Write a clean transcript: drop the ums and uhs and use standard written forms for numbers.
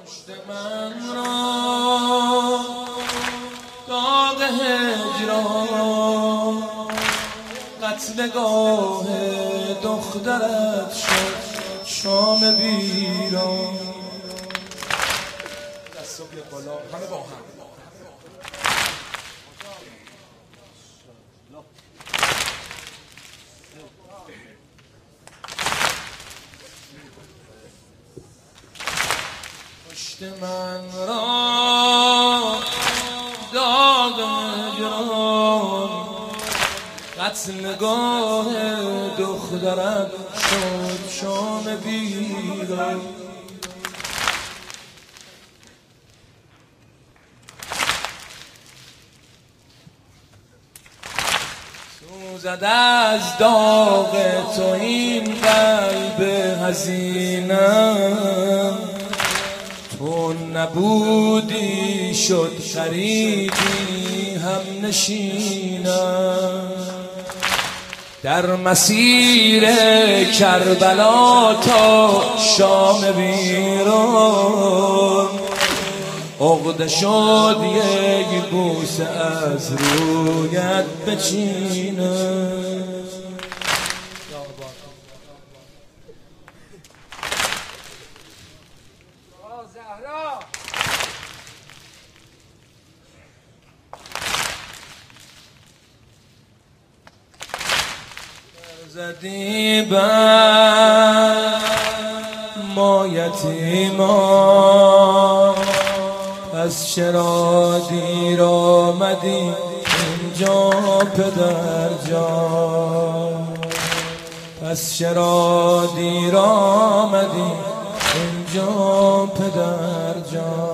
پشت من را داغ هجران قتلگاه دخترت شد شام ویران. دستا بیا بالا همه با هم. پشت من را داغ هجران قتلگاه دخترت شد شام ویران. سوزد از داغ تو این قلب حزینم، تو نبودی شد خریدی هم نشینم. در مسیر کربلا تا شام ویران عقده شد یک بوسه از رویت بچینم. زدی بر ما یتیما، پس چرا دیر آمدی اینجا پدر جان، پس چرا دیر آمدی اینجا پدر جان.